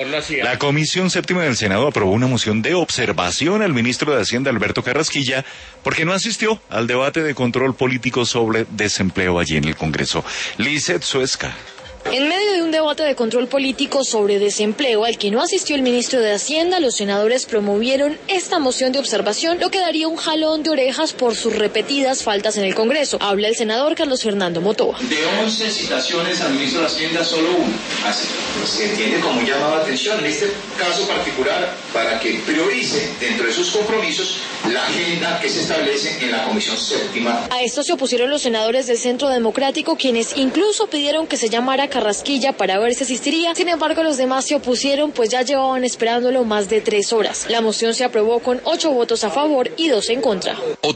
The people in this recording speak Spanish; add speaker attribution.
Speaker 1: La Comisión Séptima del Senado aprobó una moción de observación al ministro de Hacienda, Alberto Carrasquilla, porque no asistió al debate de control político sobre desempleo allí en el Congreso. Lizeth Suezca.
Speaker 2: En medio de un debate de control político sobre desempleo al que no asistió el ministro de Hacienda, los senadores promovieron esta moción de observación, lo que daría un jalón de orejas por sus repetidas faltas en el Congreso. Habla el senador Carlos Fernando Motoa.
Speaker 3: De 11 citaciones al ministro de Hacienda, solo una. Así se entiende como llamado la atención en este caso particular para que priorice dentro de sus compromisos la agenda que se establece en la Comisión Séptima.
Speaker 2: A esto se opusieron los senadores del Centro Democrático, quienes incluso pidieron que se llamara Carrasquilla para ver si asistiría. Sin embargo, los demás se opusieron, pues ya llevaban esperándolo más de 3 horas. La moción se aprobó con 8 votos a favor y 2 en contra.